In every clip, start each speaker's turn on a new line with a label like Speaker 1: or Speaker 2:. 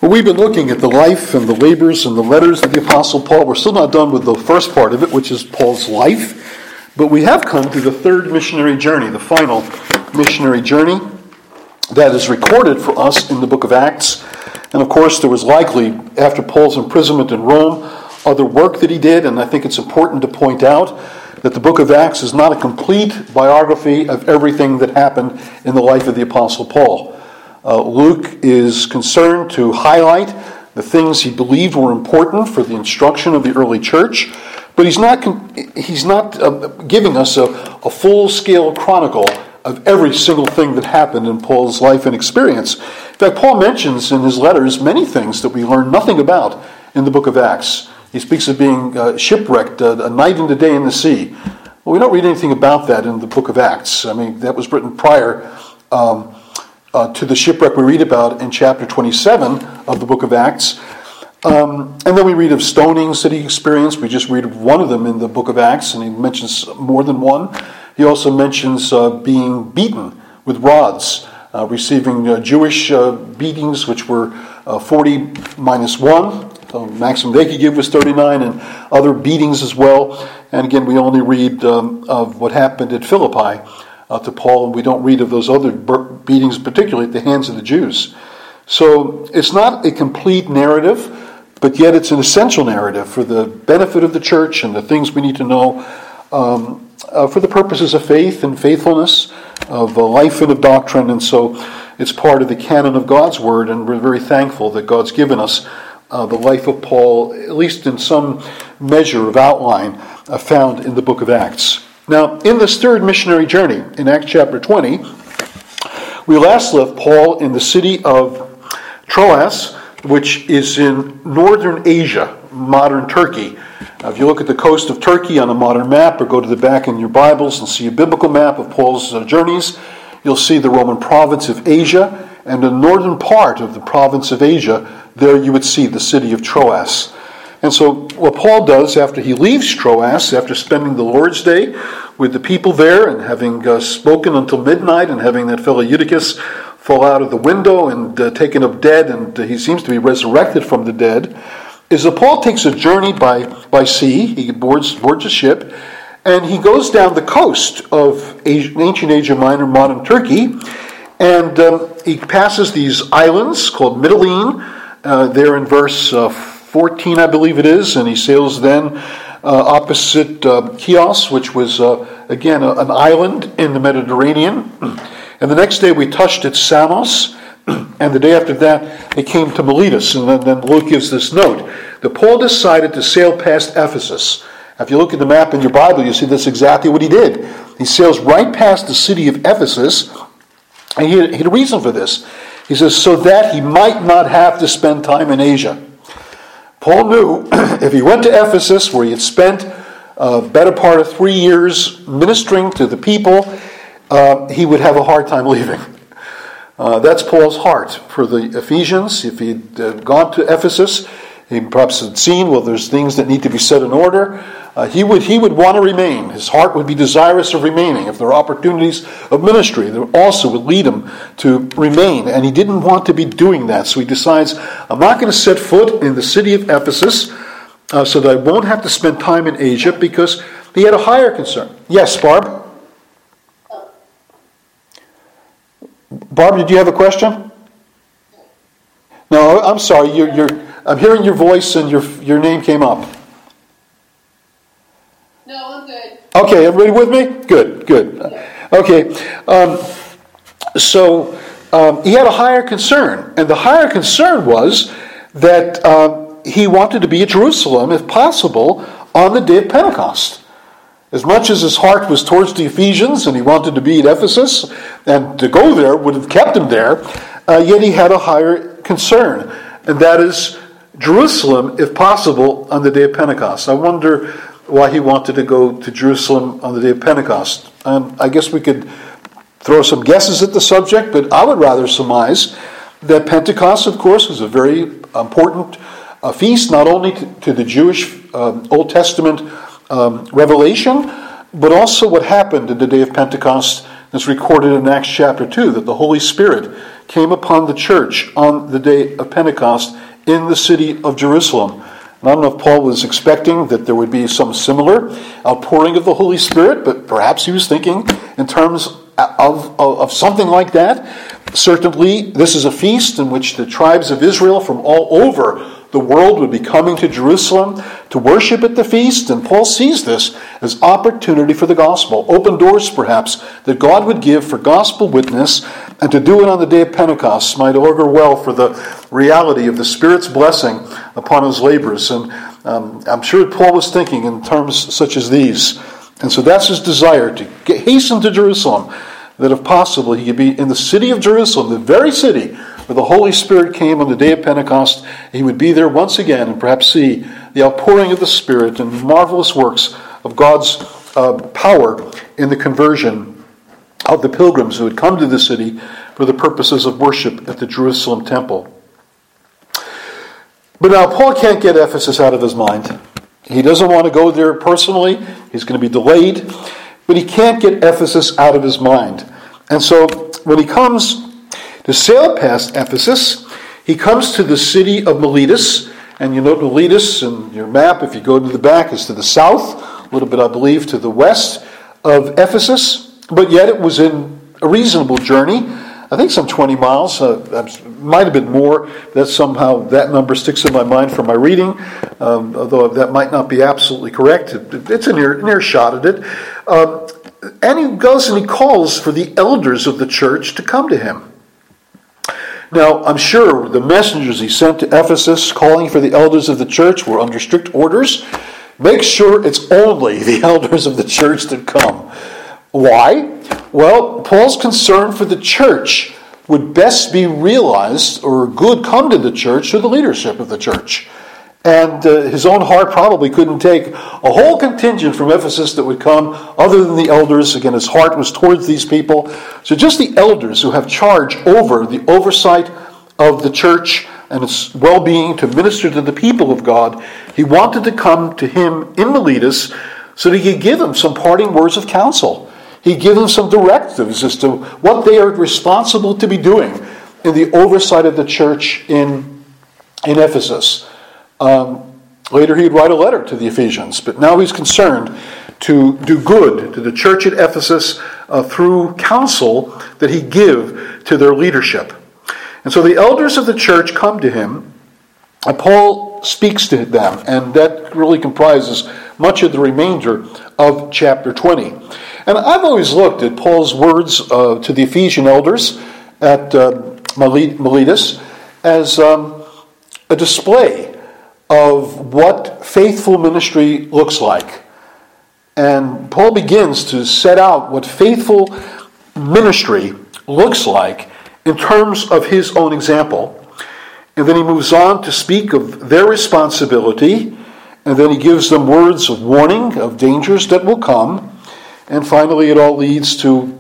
Speaker 1: Well, we've been looking at the life and the labors and the letters of the Apostle Paul. We're still not done with the first part of it, which is Paul's life. But we have come to the third missionary journey, the final missionary journey that is recorded for us in the book of Acts. And of course, there was likely, after Paul's imprisonment in Rome, other work that he did. And I think it's important to point out that the book of Acts is not a complete biography of everything that happened in the life of the Apostle Paul. Luke is concerned to highlight the things he believed were important for the instruction of the early church, but he's not giving us a full-scale chronicle of every single thing that happened in Paul's life and experience. In fact, Paul mentions in his letters many things that we learn nothing about in the book of Acts. He speaks of being shipwrecked, a night and a day in the sea. Well, we don't read anything about that in the book of Acts. I mean, that was written prior to the shipwreck we read about in chapter 27 of the book of Acts. And then we read of stonings that he experienced. We just read of one of them in the book of Acts, and he mentions more than one. He also mentions being beaten with rods, receiving Jewish beatings, which were 40 minus 1. The maximum they could give was 39, and other beatings as well. And again, we only read of what happened at Philippi to Paul, and we don't read of those other beatings, particularly at the hands of the Jews. So it's not a complete narrative, but yet it's an essential narrative for the benefit of the church and the things we need to know for the purposes of faith and faithfulness, of life and of doctrine. And so it's part of the canon of God's Word, and we're very thankful that God's given us the life of Paul, at least in some measure of outline, found in the book of Acts. Now, in this third missionary journey, in Acts chapter 20, we last left Paul in the city of Troas, which is in northern Asia, modern Turkey. If you look at the coast of Turkey on a modern map, or go to the back in your Bibles and see a biblical map of Paul's journeys, you'll see the Roman province of Asia, and the northern part of the province of Asia, there you would see the city of Troas. And so what Paul does after he leaves Troas, after spending the Lord's Day with the people there and having spoken until midnight and having that fellow Eutychus fall out of the window and taken up dead, and he seems to be resurrected from the dead, is that Paul takes a journey by sea. He boards a ship, and he goes down the coast of ancient Asia Minor, modern Turkey, and he passes these islands called Mytilene, there in verse 14, I believe it is, and he sails then opposite Chios, which was, again, an island in the Mediterranean. And the next day we touched at Samos, and the day after that they came to Miletus. And then Luke gives this note, that Paul decided to sail past Ephesus. If you look at the map in your Bible, you see that's exactly what he did. He sails right past the city of Ephesus, and he had a reason for this. He says, so that he might not have to spend time in Asia. Paul knew if he went to Ephesus, where he had spent a better part of 3 years ministering to the people, he would have a hard time leaving. That's Paul's heart for the Ephesians. If he'd gone to Ephesus, he perhaps had seen, well, there's things that need to be set in order. He would want to remain. His heart would be desirous of remaining. If there are opportunities of ministry, that also would lead him to remain. And he didn't want to be doing that. So he decides, I'm not going to set foot in the city of Ephesus so that I won't have to spend time in Asia, because he had a higher concern. Yes, Barb? Barb, did you have a question? No, I'm sorry. I'm hearing your voice and your name came up.
Speaker 2: No, I'm good.
Speaker 1: Okay, everybody with me? Good. Okay, so he had a higher concern, and the higher concern was that he wanted to be at Jerusalem, if possible, on the day of Pentecost. As much as his heart was towards the Ephesians, and he wanted to be at Ephesus, and to go there would have kept him there, yet he had a higher concern, and that is Jerusalem, if possible, on the day of Pentecost. I wonder why he wanted to go to Jerusalem on the day of Pentecost. I guess we could throw some guesses at the subject, but I would rather surmise that Pentecost, of course, was a very important feast, not only to the Jewish Old Testament revelation, but also what happened in the day of Pentecost is recorded in Acts chapter 2, that the Holy Spirit came upon the church on the day of Pentecost in the city of Jerusalem. And I don't know if Paul was expecting that there would be some similar outpouring of the Holy Spirit, but perhaps he was thinking in terms of something like that. Certainly, this is a feast in which the tribes of Israel from all over the world would be coming to Jerusalem to worship at the feast, and Paul sees this as opportunity for the gospel, open doors perhaps that God would give for gospel witness, and to do it on the day of Pentecost might augur well for the reality of the Spirit's blessing upon his labors. And I'm sure Paul was thinking in terms such as these. And so that's his desire, to hasten to Jerusalem, that if possible he could be in the city of Jerusalem, the very city where the Holy Spirit came on the day of Pentecost. He would be there once again and perhaps see the outpouring of the Spirit and marvelous works of God's power in the conversion of the pilgrims who had come to the city for the purposes of worship at the Jerusalem temple. But now Paul can't get Ephesus out of his mind. He doesn't want to go there personally. He's going to be delayed. But he can't get Ephesus out of his mind. And so when he comes to sail past Ephesus, he comes to the city of Miletus. And you note Miletus in your map, if you go to the back, is to the south, a little bit, I believe, to the west of Ephesus. But yet it was in a reasonable journey. I think some 20 miles. Might have been more. That number sticks in my mind from my reading, although that might not be absolutely correct. It's a near shot at it. And he goes and he calls for the elders of the church to come to him. Now, I'm sure the messengers he sent to Ephesus calling for the elders of the church were under strict orders. Make sure it's only the elders of the church that come. Why? Well, Paul's concern for the church would best be realized, or good come to the church through the leadership of the church. And his own heart probably couldn't take a whole contingent from Ephesus that would come other than the elders. Again, his heart was towards these people. So just the elders who have charge over the oversight of the church and its well-being to minister to the people of God, he wanted to come to him in Miletus so that he could give them some parting words of counsel. He'd give them some directives as to what they are responsible to be doing in the oversight of the church in Ephesus. Later he'd write a letter to the Ephesians, but now he's concerned to do good to the church at Ephesus through counsel that he give to their leadership. And so the elders of the church come to him, and Paul speaks to them, and that really comprises much of the remainder of chapter 20. And I've always looked at Paul's words to the Ephesian elders at Miletus as a display of what faithful ministry looks like. And Paul begins to set out what faithful ministry looks like in terms of his own example. And then he moves on to speak of their responsibility, and then he gives them words of warning of dangers that will come. And finally, it all leads to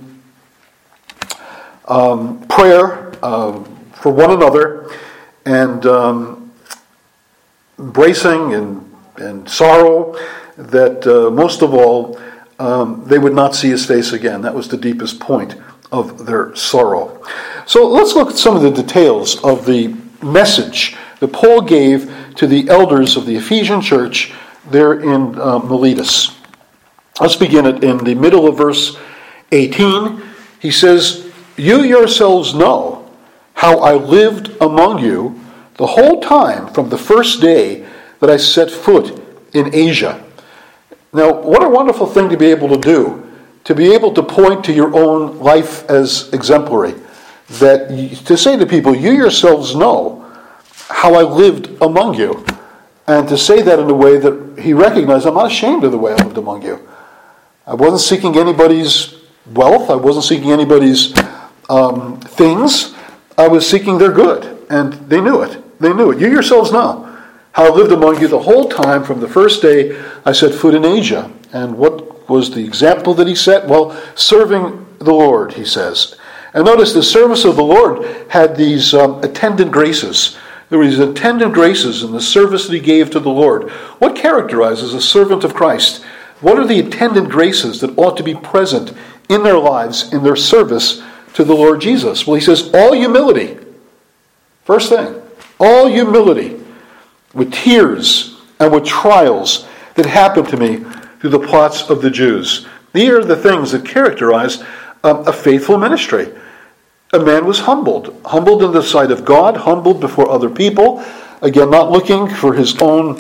Speaker 1: prayer for one another, and embracing and sorrow that most of all they would not see his face again. That was the deepest point of their sorrow. So let's look at some of the details of the message that Paul gave to the elders of the Ephesian church there in Miletus. Let's begin it in the middle of verse 18. He says, "You yourselves know how I lived among you the whole time from the first day that I set foot in Asia." Now, what a wonderful thing to be able to do, to be able to point to your own life as exemplary. To say to people, you yourselves know how I lived among you. And to say that in a way that he recognized, I'm not ashamed of the way I lived among you. I wasn't seeking anybody's wealth. I wasn't seeking anybody's things. I was seeking their good. And they knew it. They knew it. You yourselves know how I lived among you the whole time from the first day I set foot in Asia. And what was the example that he set? Well, serving the Lord, he says. And notice the service of the Lord had these attendant graces. There were these attendant graces in the service that he gave to the Lord. What characterizes a servant of Christ? What are the attendant graces that ought to be present in their lives, in their service to the Lord Jesus? Well, he says, all humility. First thing, all humility, with tears and with trials that happened to me through the plots of the Jews. These are the things that characterize a faithful ministry. A man was humbled in the sight of God, humbled before other people, again, not looking for his own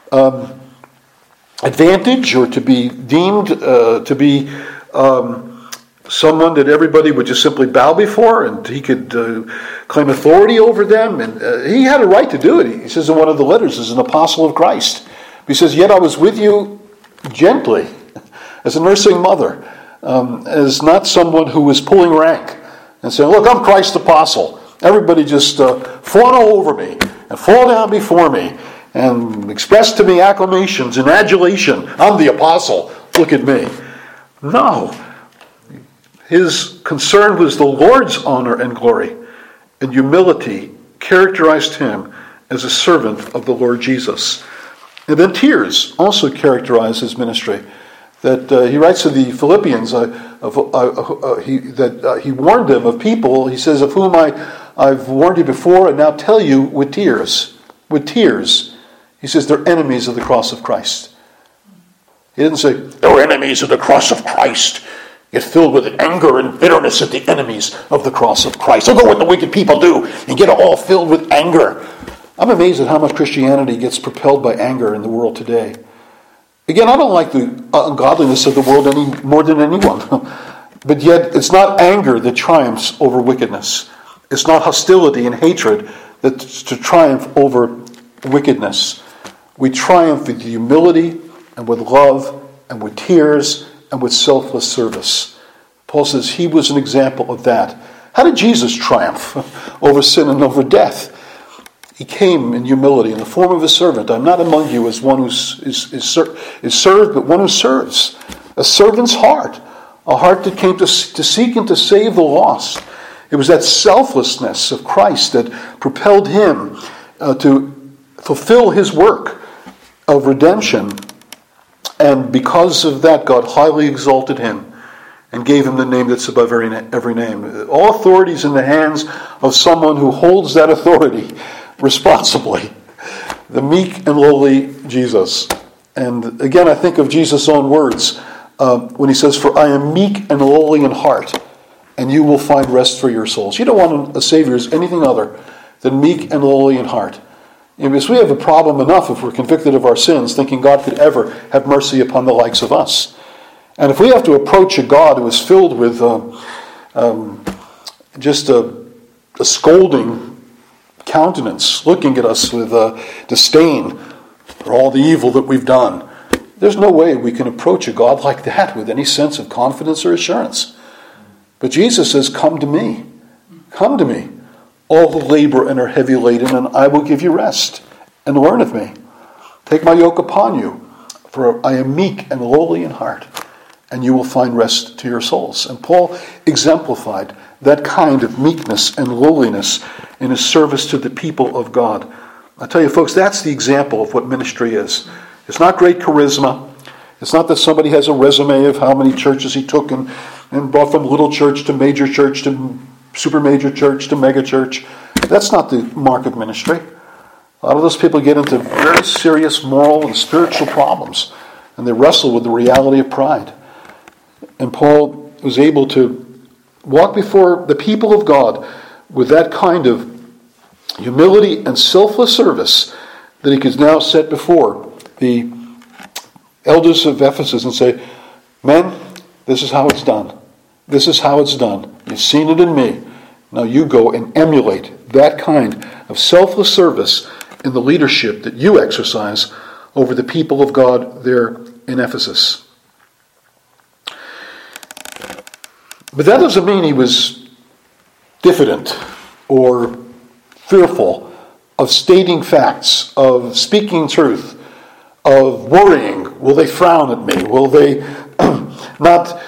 Speaker 1: advantage or to be deemed to be someone that everybody would just simply bow before and he could claim authority over them. And he had a right to do it. He says in one of the letters, as an apostle of Christ. He says, yet I was with you gently, as a nursing mother, as not someone who was pulling rank and saying, look, I'm Christ's apostle. Everybody just fawn all over me and fall down before me and express to me acclamations and adulation. I'm the apostle. Look at me. No. His concern was the Lord's honor and glory, and humility characterized him as a servant of the Lord Jesus. And then tears also characterize his ministry. That he writes to the Philippians that he warned them of people, he says, of whom I've warned you before and now tell you with tears. With tears. He says they're enemies of the cross of Christ. He didn't say, they're enemies of the cross of Christ. Get filled with anger and bitterness at the enemies of the cross of Christ. Look at what the wicked people do and get all filled with anger. I'm amazed at how much Christianity gets propelled by anger in the world today. Again, I don't like the ungodliness of the world any more than anyone. But yet, it's not anger that triumphs over wickedness. It's not hostility and hatred that's to triumph over wickedness. We triumph with humility and with love and with tears and with selfless service. Paul says he was an example of that. How did Jesus triumph over sin and over death? He came in humility in the form of a servant. I'm not among you as one who is served, but one who serves. A servant's heart. A heart that came to seek and to save the lost. It was that selflessness of Christ that propelled him to fulfill his work of redemption. And because of that, God highly exalted him and gave him the name that's above every name. All authority is in the hands of someone who holds that authority responsibly. The meek and lowly Jesus. And again, I think of Jesus' own words when he says, for I am meek and lowly in heart, and you will find rest for your souls. You don't want a Savior as anything other than meek and lowly in heart. Because we have a problem enough if we're convicted of our sins, thinking God could ever have mercy upon the likes of us. And if we have to approach a God who is filled with just a scolding countenance, looking at us with disdain for all the evil that we've done, there's no way we can approach a God like that with any sense of confidence or assurance. But Jesus says, come to me. Come to me. All who labor and are heavy laden, and I will give you rest. And learn of me. Take my yoke upon you, for I am meek and lowly in heart, and you will find rest to your souls. And Paul exemplified that kind of meekness and lowliness in his service to the people of God. I tell you, folks, that's the example of what ministry is. It's not great charisma. It's not that somebody has a resume of how many churches he took and brought from little church to major church to super major church to mega church. That's not the mark of ministry. A lot of those people get into very serious moral and spiritual problems, and they wrestle with the reality of pride. And Paul was able to walk before the people of God with that kind of humility and selfless service that he could now set before the elders of Ephesus and say, men, this is how it's done. This is how it's done. You've seen it in me. Now you go and emulate that kind of selfless service in the leadership that you exercise over the people of God there in Ephesus. But that doesn't mean he was diffident or fearful of stating facts, of speaking truth, of worrying. Will they frown at me? Will they not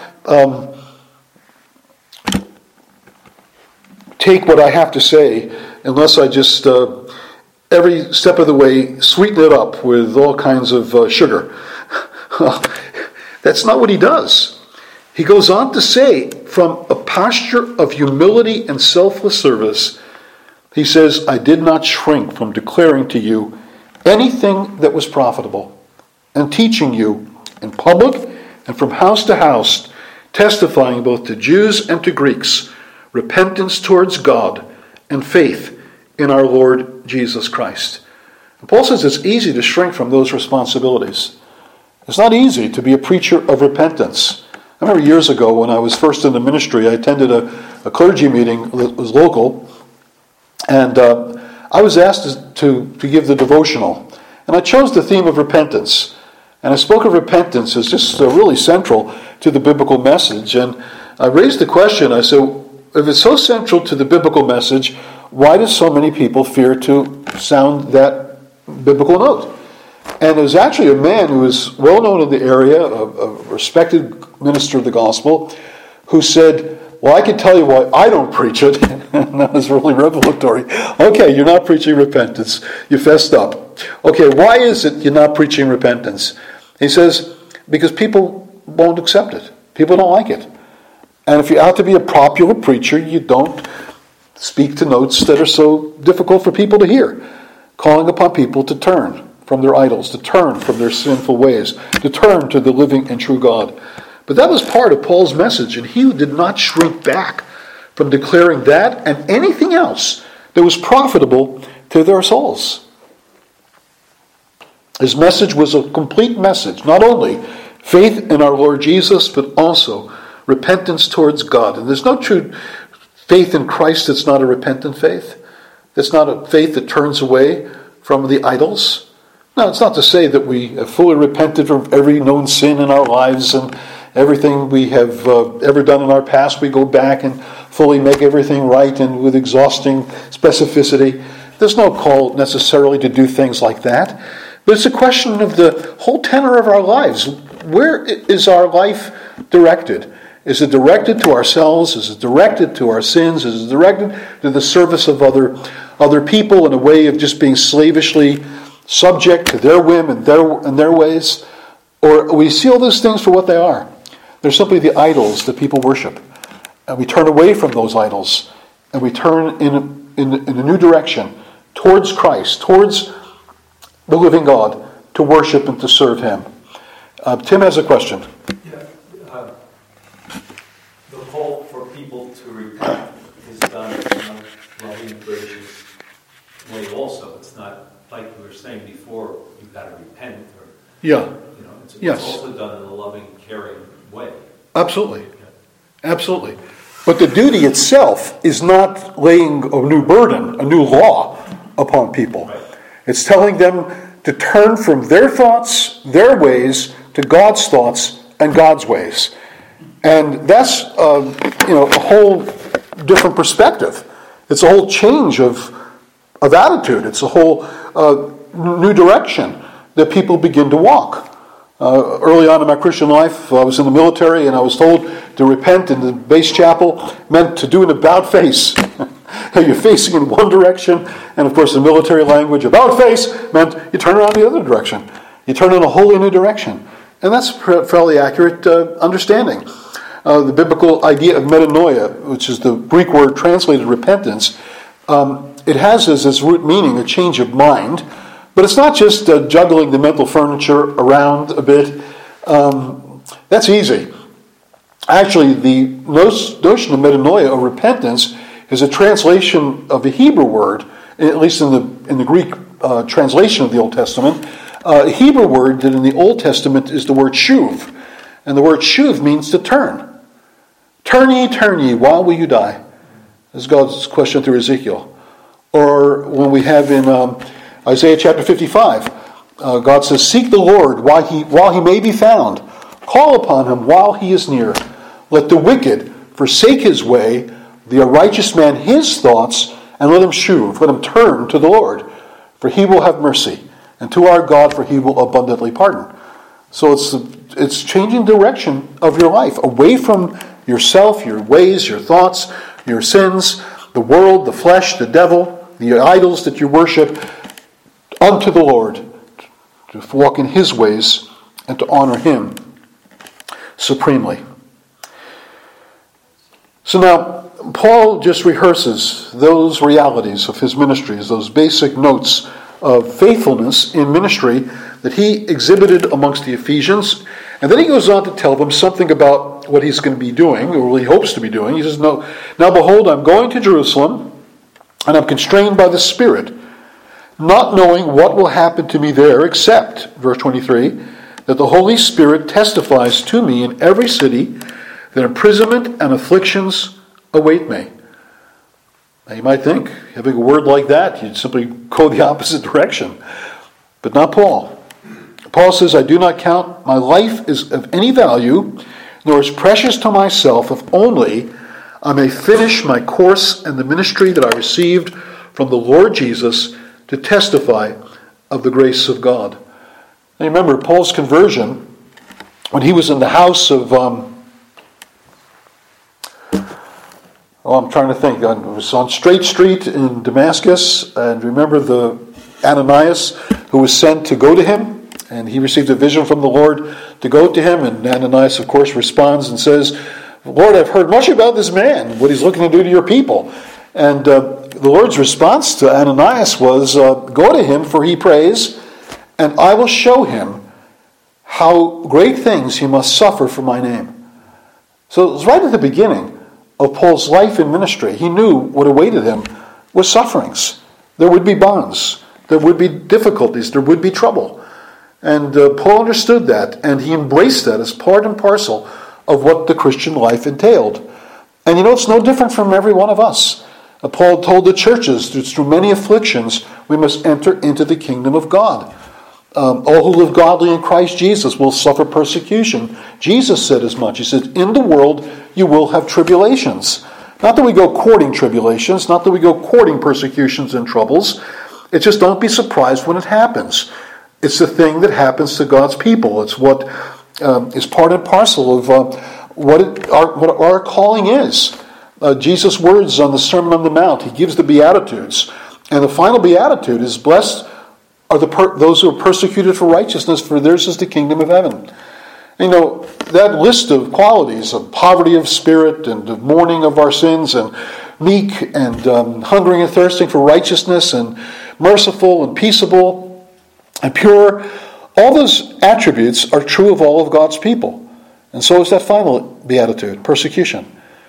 Speaker 1: take what I have to say unless I just every step of the way sweeten it up with all kinds of sugar? That's not what he does. He goes on to say, from a posture of humility and selfless service, he says, I did not shrink from declaring to you anything that was profitable, and teaching you in public and from house to house, testifying both to Jews and to Greeks, repentance towards God and faith in our Lord Jesus Christ. And Paul says it's easy to shrink from those responsibilities. It's not easy to be a preacher of repentance. I remember years ago when I was first in the ministry, I attended a clergy meeting that was local, and I was asked to give the devotional. And I chose the theme of repentance. And I spoke of repentance as just really central to the biblical message. And I raised the question, I said, if it's so central to the biblical message, why do so many people fear to sound that biblical note? And it was actually a man who was well known in the area, a respected minister of the gospel, who said, well, I can tell you why I don't preach it. And that was really revelatory. Okay, you're not preaching repentance. You fessed up. Okay, why is it you're not preaching repentance? He says, because people won't accept it. People don't like it. And if you're out to be a popular preacher, you don't speak to notes that are so difficult for people to hear, calling upon people to turn from their idols, to turn from their sinful ways, to turn to the living and true God. But that was part of Paul's message, and he did not shrink back from declaring that and anything else that was profitable to their souls. His message was a complete message, not only faith in our Lord Jesus, but also repentance towards God. And there's no true faith in Christ that's not a repentant faith. That's not a faith that turns away from the idols. Now, it's not to say that we have fully repented from every known sin in our lives and everything we have ever done in our past. We go back and fully make everything right and with exhausting specificity. There's no call necessarily to do things like that. But it's a question of the whole tenor of our lives. Where is our life directed? Is it directed to ourselves? Is it directed to our sins? Is it directed to the service of other people in a way of just being slavishly subject to their whim and their ways? Or we see all those things for what they are. They're simply the idols that people worship. And we turn away from those idols. And we turn in a new direction towards Christ, towards the living God, to worship and to serve Him. Tim has a question.
Speaker 2: Yeah, the call for people to repent is done in a loving, gracious way also. It's not like we were saying before, you've got to repent. Or,
Speaker 1: yeah.
Speaker 2: It's also done in a loving, caring way.
Speaker 1: Absolutely. Absolutely. But the duty itself is not laying a new burden, a new law upon people.
Speaker 2: Right.
Speaker 1: It's telling them to turn from their thoughts, their ways, to God's thoughts and God's ways. And that's a whole different perspective. It's a whole change of attitude. It's a whole new direction that people begin to walk. Early on in my Christian life, I was in the military, and I was told to repent in the base chapel meant to do an about face. You're facing in one direction, and of course, in military language, about face meant you turn around the other direction. You turn in a wholly new direction. And that's a fairly accurate understanding. The biblical idea of metanoia, which is the Greek word translated repentance, it has as its root meaning a change of mind. But it's not just juggling the mental furniture around a bit. That's easy. Actually, the notion of metanoia, or repentance, is a translation of a Hebrew word, at least in the Greek translation of the Old Testament. A Hebrew word that in the Old Testament is the word shuv. And the word shuv means to turn. Turn ye, why will you die? This is God's question through Ezekiel. Or when we have in Isaiah chapter 55, God says, seek the Lord while he may be found. Call upon him while he is near. Let the wicked forsake his way, the righteous man his thoughts, and let him shuv, let him turn to the Lord, for he will have mercy, and to our God, for he will abundantly pardon. So it's changing direction of your life, away from yourself, your ways, your thoughts, your sins, the world, the flesh, the devil, the idols that you worship, unto the Lord, to walk in his ways and to honor him supremely. So now, Paul just rehearses those realities of his ministries, those basic notes of faithfulness in ministry that he exhibited amongst the Ephesians. And then he goes on to tell them something about what he's going to be doing, or what he hopes to be doing. He says, now behold, I'm going to Jerusalem, and I'm constrained by the Spirit, not knowing what will happen to me there, except, verse 23, that the Holy Spirit testifies to me in every city that imprisonment and afflictions await me. Now you might think, having a word like that, you'd simply go the opposite direction. But not Paul. Paul says, I do not count my life as of any value, nor as precious to myself, if only I may finish my course and the ministry that I received from the Lord Jesus to testify of the grace of God. Now remember, Paul's conversion, when he was in the house of I'm trying to think. It was on Straight Street in Damascus, and remember the Ananias who was sent to go to him, and he received a vision from the Lord to go to him, and Ananias, of course, responds and says, Lord, I've heard much about this man, what he's looking to do to your people. And the Lord's response to Ananias was, go to him, for he prays, and I will show him how great things he must suffer for my name. So it was right at the beginning of Paul's life and ministry. He knew what awaited him was sufferings. There would be bonds. There would be difficulties. There would be trouble. And Paul understood that, and he embraced that as part and parcel of what the Christian life entailed. And it's no different from every one of us. Paul told the churches that through many afflictions we must enter into the kingdom of God. All who live godly in Christ Jesus will suffer persecution. Jesus said as much. He said, in the world you will have tribulations. Not that we go courting tribulations, not that we go courting persecutions and troubles. It's just don't be surprised when it happens. It's the thing that happens to God's people. It's what is part and parcel of what our calling is. Jesus' words on the Sermon on the Mount, he gives the Beatitudes. And the final Beatitude is, blessed are those who are persecuted for righteousness, for theirs is the kingdom of heaven. That list of qualities of poverty of spirit and of mourning of our sins and meek and hungering and thirsting for righteousness and merciful and peaceable and pure, all those attributes are true of all of God's people. And so is that final beatitude, persecution.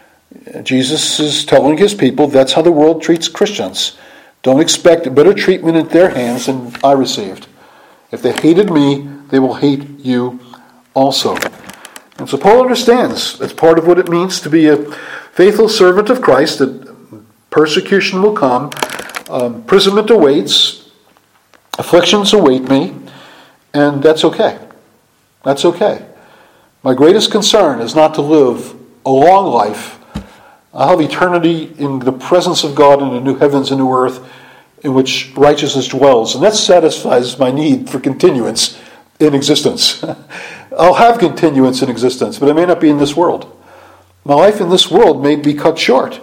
Speaker 1: Jesus is telling his people that's how the world treats Christians. Don't expect better treatment at their hands than I received. If they hated me, they will hate you also. And so Paul understands that's part of what it means to be a faithful servant of Christ, that persecution will come, imprisonment awaits, afflictions await me, and that's okay. That's okay. My greatest concern is not to live a long life. I'll have eternity in the presence of God in a new heavens and new earth in which righteousness dwells. And that satisfies my need for continuance in existence. I'll have continuance in existence, but it may not be in this world. My life in this world may be cut short.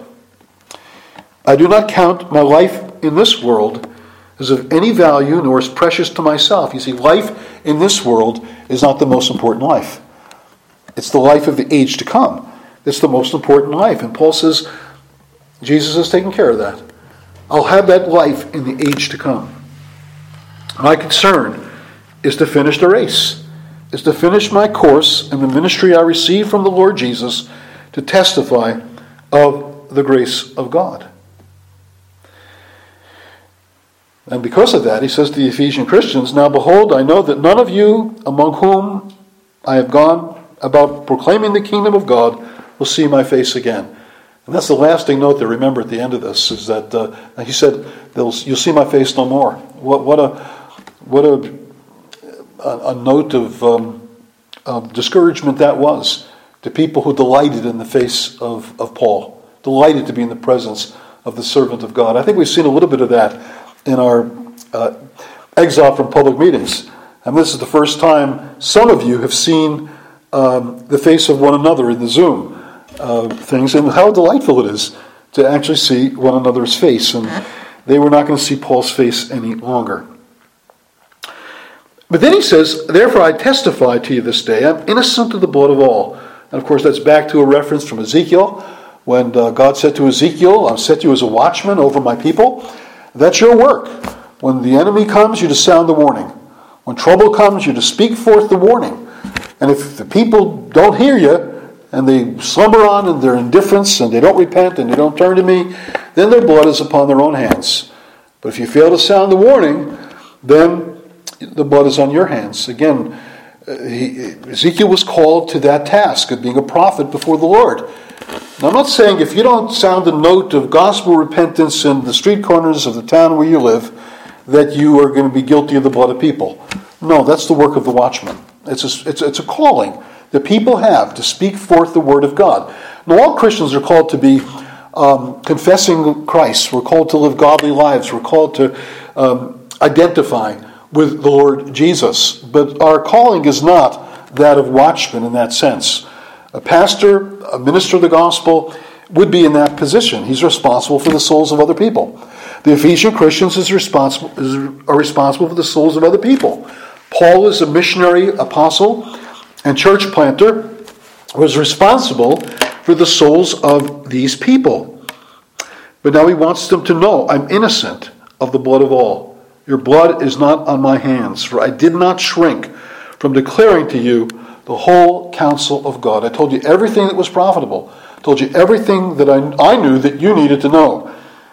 Speaker 1: I do not count my life in this world as of any value nor as precious to myself. You see, life in this world is not the most important life. It's the life of the age to come. It's the most important life. And Paul says, Jesus has taken care of that. I'll have that life in the age to come. My concern is to finish the race, is to finish my course and the ministry I received from the Lord Jesus to testify of the grace of God. And because of that, he says to the Ephesian Christians, now behold, I know that none of you among whom I have gone about proclaiming the kingdom of God will see my face again. And that's the lasting note to remember at the end of this, is that he said, you'll see my face no more. What a note of discouragement that was to people who delighted in the face of Paul, delighted to be in the presence of the servant of God. I think we've seen a little bit of that in our exile from public meetings. And this is the first time some of you have seen the face of one another in the Zoom things, and how delightful it is to actually see one another's face. And they were not going to see Paul's face any longer. But then he says, therefore I testify to you this day, I'm innocent of the blood of all. And of course that's back to a reference from Ezekiel, When God said to Ezekiel, I'll set you as a watchman over my people, that's your work. When the enemy comes, you to sound the warning. When trouble comes, you to speak forth the warning. And if the people don't hear you, and they slumber on in their indifference, and they don't repent, and they don't turn to me, then their blood is upon their own hands. But if you fail to sound the warning, then the blood is on your hands. Again, Ezekiel was called to that task of being a prophet before the Lord. Now, I'm not saying if you don't sound a note of gospel repentance in the street corners of the town where you live, that you are going to be guilty of the blood of people. No, that's the work of the watchman. It's a calling that people have to speak forth the word of God. Now, all Christians are called to be confessing Christ. We're called to live godly lives. We're called to identify with the Lord Jesus. But our calling is not that of watchmen in that sense. A pastor, a minister of the gospel, would be in that position. He's responsible for the souls of other people. The Ephesian Christians are responsible for the souls of other people. Paul is a missionary apostle and church planter, was responsible for the souls of these people. But now he wants them to know, I'm innocent of the blood of all. Your blood is not on my hands, for I did not shrink from declaring to you the whole counsel of God. I told you everything that was profitable. I told you everything that I knew that you needed to know.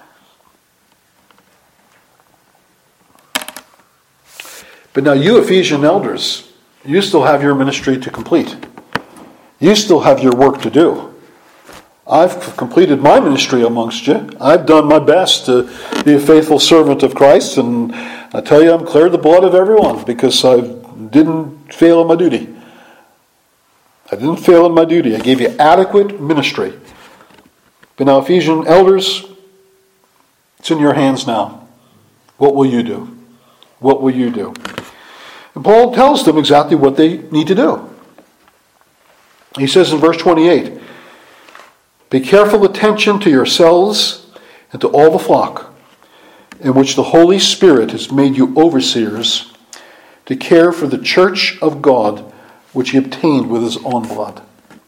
Speaker 1: But now you Ephesian elders, you still have your ministry to complete. You still have your work to do. I've completed my ministry amongst you. I've done my best to be a faithful servant of Christ, and I tell you, I'm cleared the blood of everyone because I didn't fail in my duty. I didn't fail in my duty. I gave you adequate ministry. But now, Ephesian elders, it's in your hands now. What will you do? What will you do? And Paul tells them exactly what they need to do. He says in verse 28, pay careful attention to yourselves and to all the flock, in which the Holy Spirit has made you overseers, to care for the church of God, which he obtained with his own blood.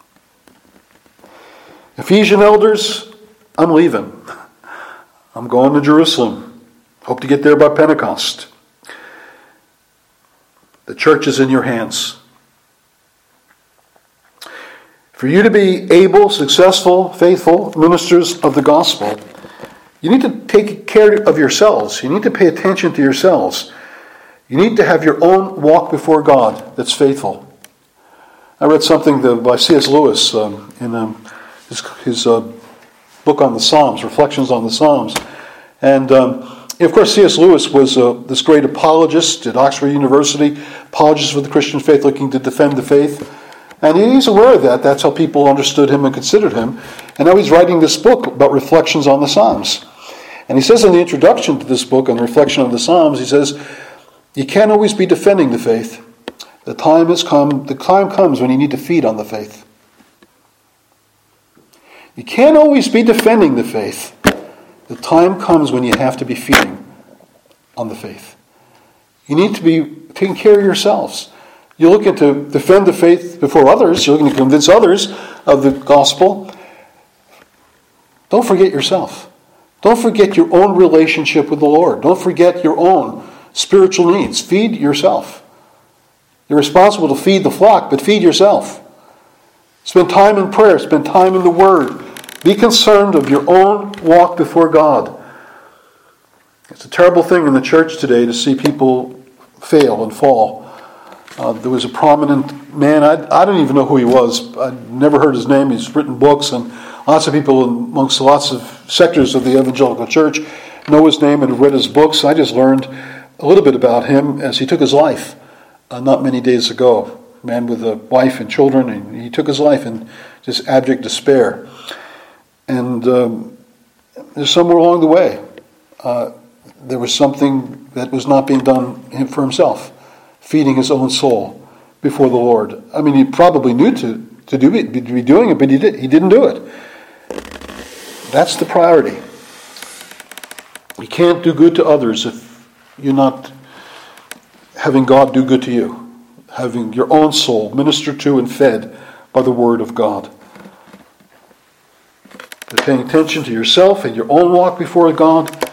Speaker 1: Ephesian elders, I'm leaving. I'm going to Jerusalem. Hope to get there by Pentecost. The church is in your hands. For you to be able, successful, faithful ministers of the gospel, you need to take care of yourselves. You need to pay attention to yourselves. You need to have your own walk before God that's faithful. I read something by C.S. Lewis in his book on the Psalms, Reflections on the Psalms. And of course, C.S. Lewis was this great apologist at Oxford University, apologist for the Christian faith, looking to defend the faith. And he's aware of that. That's how people understood him and considered him. And now he's writing this book about Reflections on the Psalms. And he says in the introduction to this book, on the Reflection on the Psalms, he says, you can't always be defending the faith. The time comes when you need to feed on the faith. You can't always be defending the faith. The time comes when you have to be feeding on the faith. You need to be taking care of yourselves. You're looking to defend the faith before others. You're looking to convince others of the gospel. Don't forget yourself. Don't forget your own relationship with the Lord. Don't forget your own spiritual needs. Feed yourself. You're responsible to feed the flock, but feed yourself. Spend time in prayer. Spend time in the Word. Be concerned of your own walk before God. It's a terrible thing in the church today to see people fail and fall. There was a prominent man, I don't even know who he was. I'd never heard his name. He's written books, and lots of people amongst lots of sectors of the evangelical church know his name and have read his books. I just learned a little bit about him as he took his life not many days ago. A man with a wife and children, and he took his life in just abject despair. And there's somewhere along the way, there was something that was not being done for himself, feeding his own soul before the Lord. I mean, he probably knew to be doing it, but he didn't do it. That's the priority. You can't do good to others if you're not having God do good to you, having your own soul ministered to and fed by the Word of God. They're paying attention to yourself and your own walk before God.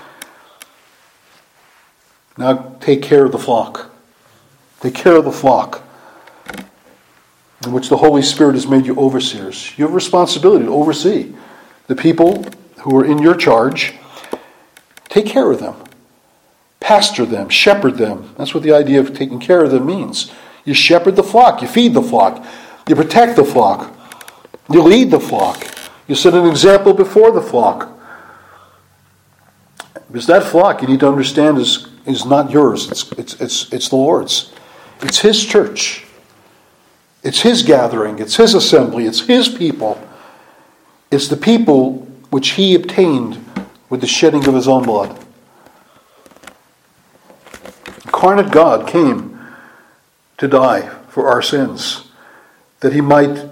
Speaker 1: Now take care of the flock. Take care of the flock in which the Holy Spirit has made you overseers. You have a responsibility to oversee the people who are in your charge. Take care of them. Pastor them. Shepherd them. That's what the idea of taking care of them means. You shepherd the flock. You feed the flock. You protect the flock. You lead the flock. You set an example before the flock. Because that flock, you need to understand, is not yours. It's the Lord's. It's His church. It's His gathering. It's His assembly. It's His people. It's the people which He obtained with the shedding of His own blood. Incarnate God came to die for our sins, that He might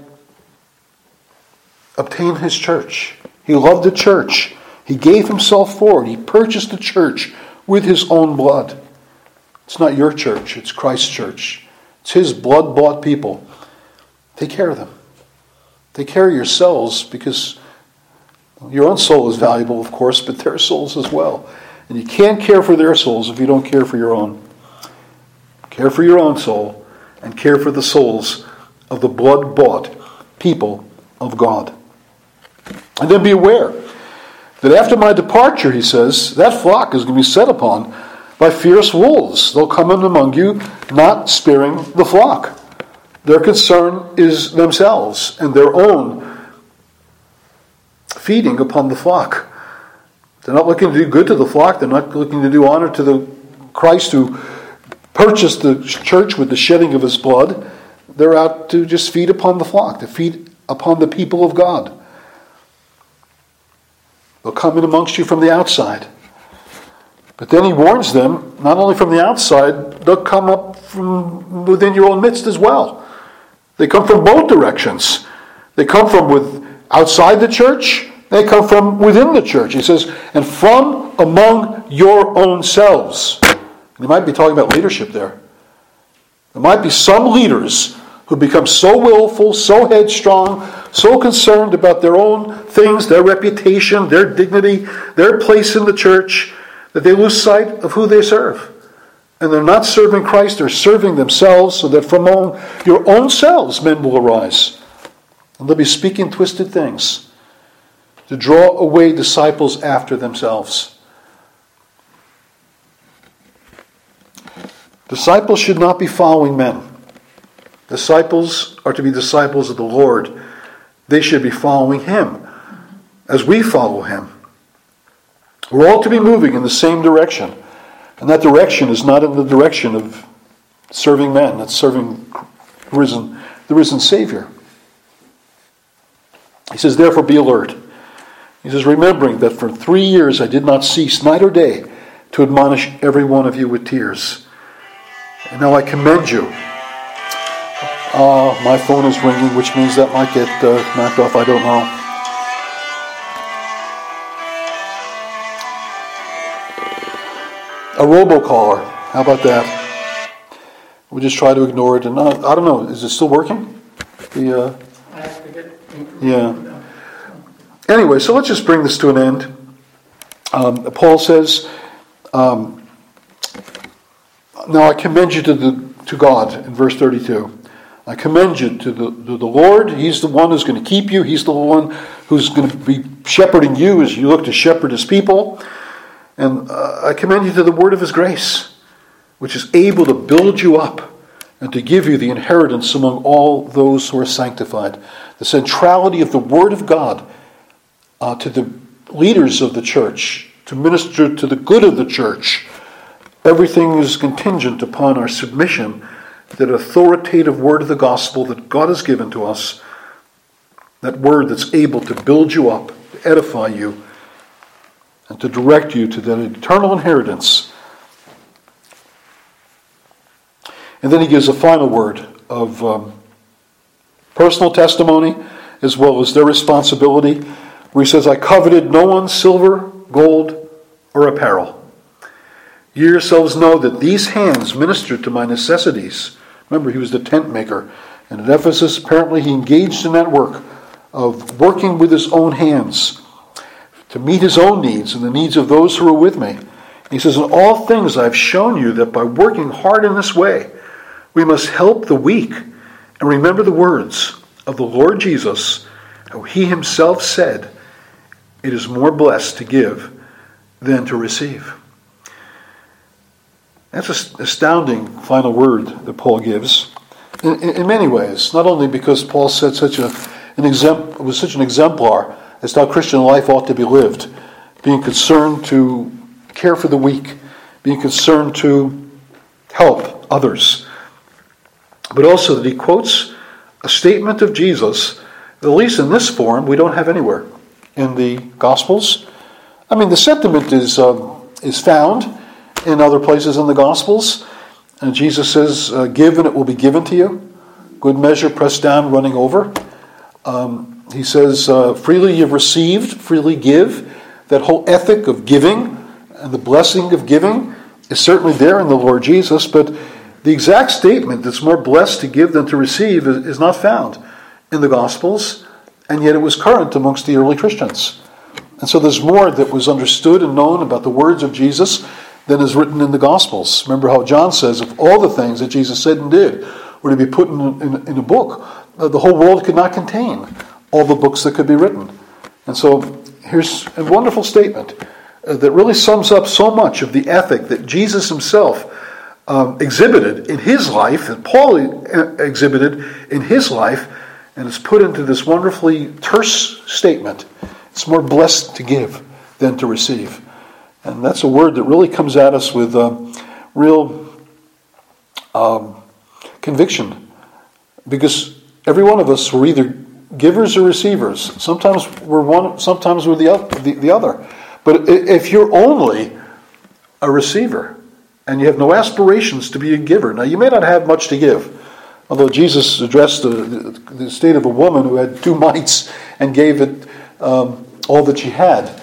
Speaker 1: obtain His church. He loved the church. He gave Himself for it. He purchased the church with His own blood. It's not your church. It's Christ's church. It's His blood-bought people. Take care of them. Take care of yourselves, because your own soul is valuable, of course, but their souls as well. And you can't care for their souls if you don't care for your own. Care for your own soul and care for the souls of the blood-bought people of God. And then be aware that after my departure, he says, that flock is going to be set upon by fierce wolves. They'll come in among you, not sparing the flock. Their concern is themselves and their own feeding upon the flock. They're not looking to do good to the flock. They're not looking to do honor to the Christ who purchased the church with the shedding of His blood. They're out to just feed upon the flock, to feed upon the people of God. They'll come in amongst you from the outside. But then he warns them, not only from the outside, they'll come up from within your own midst as well. They come from both directions. They come from outside the church. They come from within the church. He says, and from among your own selves. And he might be talking about leadership there. There might be some leaders who become so willful, so headstrong, so concerned about their own things, their reputation, their dignity, their place in the church, that they lose sight of who they serve. And they're not serving Christ, they're serving themselves, so that from among your own selves men will arise. And they'll be speaking twisted things to draw away disciples after themselves. Disciples should not be following men. Disciples are to be disciples of the Lord. They should be following Him as we follow Him. We're all to be moving in the same direction. And that direction is not in the direction of serving men. That's serving the risen Savior. He says, therefore be alert. He says, remembering that for 3 years I did not cease night or day to admonish every one of you with tears. And now I commend you. My phone is ringing, which means that might get knocked off. I don't know. A robocaller. How about that? We just try to ignore it. And I don't know. Is it still working? Yeah. Anyway, so let's just bring this to an end. Paul says, now I commend you to God in verse 32. I commend you to the Lord. He's the one who's going to keep you. He's the one who's going to be shepherding you as you look to shepherd His people. And I commend you to the word of His grace, which is able to build you up and to give you the inheritance among all those who are sanctified. The centrality of the Word of God to the leaders of the church, to minister to the good of the church. Everything is contingent upon our submission to that authoritative word of the gospel that God has given to us, that word that's able to build you up, to edify you, and to direct you to that eternal inheritance. And then he gives a final word of personal testimony as well as their responsibility, where he says, I coveted no one's silver, gold, or apparel. You yourselves know that these hands ministered to my necessities. Remember, he was the tent maker. And at Ephesus, apparently he engaged in that work of working with his own hands to meet his own needs and the needs of those who are with me. He says, in all things I've shown you that by working hard in this way, we must help the weak and remember the words of the Lord Jesus, how he himself said, it is more blessed to give than to receive. That's an astounding final word that Paul gives in many ways. Not only because Paul said was such an exemplar as to how Christian life ought to be lived, being concerned to care for the weak, being concerned to help others, but also that he quotes a statement of Jesus, at least in this form, we don't have anywhere in the Gospels. I mean, the sentiment is found in other places in the Gospels. And Jesus says, give and it will be given to you. Good measure, pressed down, running over. He says, freely you've received, freely give. That whole ethic of giving and the blessing of giving is certainly there in the Lord Jesus, but the exact statement that's more blessed to give than to receive is not found in the Gospels, and yet it was current amongst the early Christians. And so there's more that was understood and known about the words of Jesus than is written in the Gospels. Remember how John says, if all the things that Jesus said and did were to be put in a book, the whole world could not contain all the books that could be written. And so here's a wonderful statement that really sums up so much of the ethic that Jesus himself exhibited in his life, that Paul exhibited in his life, and it's put into this wonderfully terse statement. It's more blessed to give than to receive. And that's a word that really comes at us with real conviction. Because every one of us were either givers or receivers. Sometimes we're one, sometimes we're the other. But if you're only a receiver and you have no aspirations to be a giver, now you may not have much to give. Although Jesus addressed the state of a woman who had 2 mites and gave it all that she had.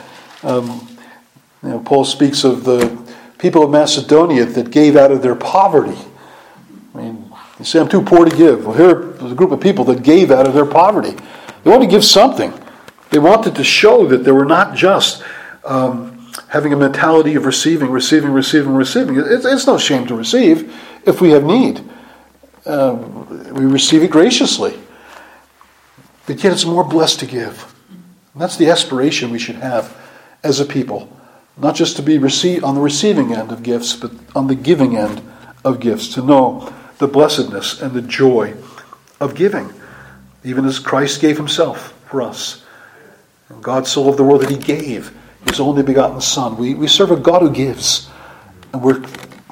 Speaker 1: Paul speaks of the people of Macedonia that gave out of their poverty. I mean, you say, I'm too poor to give. Well, here's a group of people that gave out of their poverty. They wanted to give something. They wanted to show that they were not just having a mentality of receiving. It's no shame to receive if we have need. We receive it graciously. But yet it's more blessed to give. And that's the aspiration we should have as a people. Not just to be on the receiving end of gifts, but on the giving end of gifts. To know the blessedness and the joy of giving. Even as Christ gave himself for us. And God so loved the world that he gave his only begotten Son. We serve a God who gives. And we're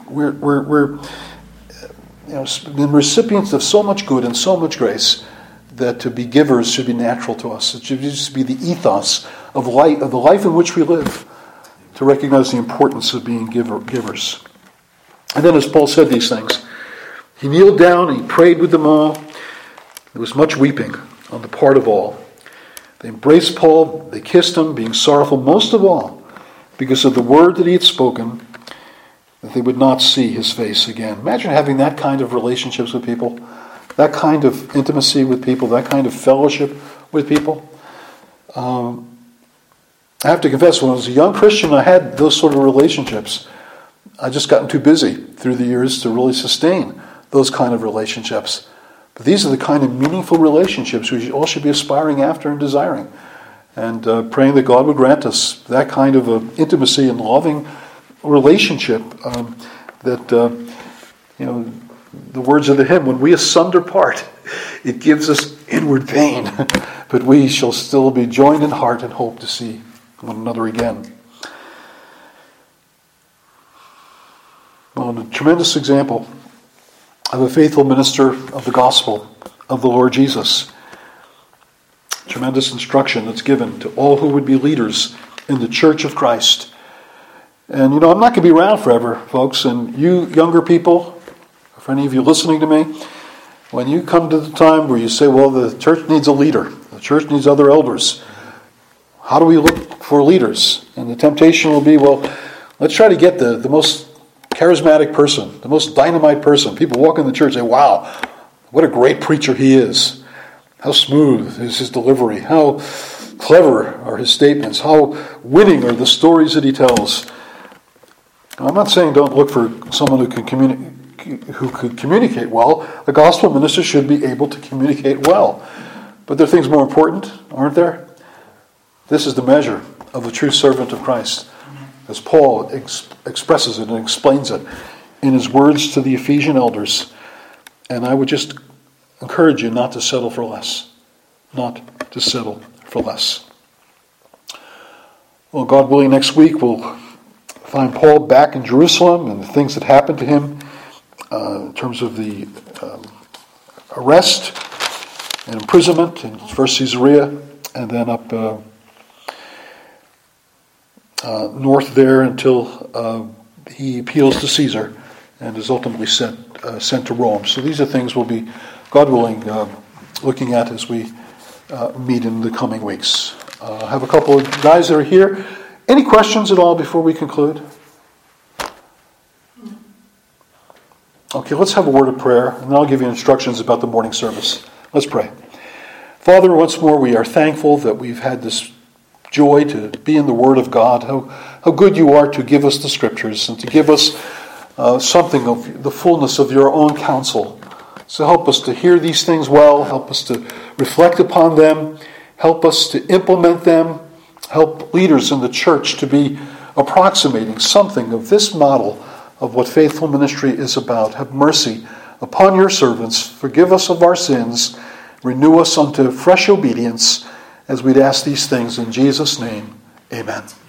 Speaker 1: been recipients of so much good and so much grace that to be givers should be natural to us. It should just be the ethos of the life in which we live, to recognize the importance of being givers. And then as Paul said these things, he kneeled down and he prayed with them all. There was much weeping on the part of all. They embraced Paul, they kissed him, being sorrowful most of all because of the word that he had spoken, that they would not see his face again. Imagine having that kind of relationships with people, that kind of intimacy with people, that kind of fellowship with people. I have to confess, when I was a young Christian, I had those sort of relationships. I just gotten too busy through the years to really sustain those kind of relationships. But these are the kind of meaningful relationships we all should be aspiring after and desiring. And praying that God would grant us that kind of intimacy and loving relationship that, the words of the hymn, when we asunder part, it gives us inward pain, but we shall still be joined in heart and hope to see one another again. Well, a tremendous example of a faithful minister of the gospel of the Lord Jesus. Tremendous instruction that's given to all who would be leaders in the church of Christ. And I'm not going to be around forever, folks. And you younger people, for any of you listening to me, when you come to the time where you say, well, the church needs a leader, the church needs other elders, how do we look for leaders? And the temptation will be, well, let's try to get the most charismatic person, the most dynamite person. People walk in the church and say, wow, what a great preacher he is. How smooth is his delivery. How clever are his statements, how winning are the stories that he tells. I'm not saying don't look for someone who could communicate well. A gospel minister should be able to communicate well. But there are things more important, aren't there? This is the measure of the true servant of Christ, as Paul expresses it and explains it in his words to the Ephesian elders. And I would just encourage you not to settle for less. Not to settle for less. Well, God willing, next week we'll find Paul back in Jerusalem and the things that happened to him in terms of the arrest and imprisonment in first Caesarea, and then up north there until he appeals to Caesar and is ultimately sent to Rome. So these are things we'll be, God willing, looking at as we meet in the coming weeks. I have a couple of guys that are here. Any questions at all before we conclude? Okay, let's have a word of prayer, and then I'll give you instructions about the morning service. Let's pray. Father, once more we are thankful that we've had this joy to be in the Word of God. How good you are to give us the Scriptures and to give us something of the fullness of your own counsel. So help us to hear these things well, help us to reflect upon them, help us to implement them, help leaders in the church to be approximating something of this model of what faithful ministry is about. Have mercy upon your servants, forgive us of our sins, renew us unto fresh obedience, as we'd ask these things in Jesus' name. Amen.